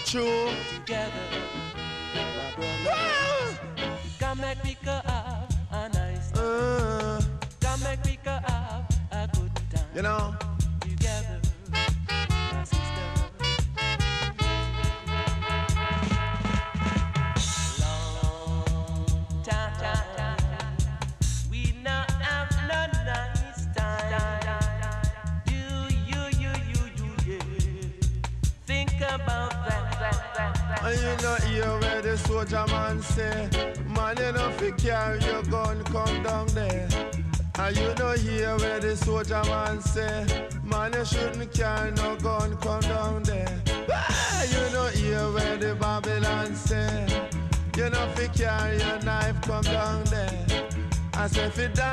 true. Together, my brother. Come make we go have a nice time. Come make we go have a good time. You know. Together, my sister. Long time, we not have no nice time. You, think about that. And you know hear where the soldier man say, man, you know fi carry your gun, come down there. And you know hear where the soldier man say, man, you shouldn't carry no gun, come down there. Ah, you know hear where the Babylon say, you know fi carry your knife, come down there. I say fi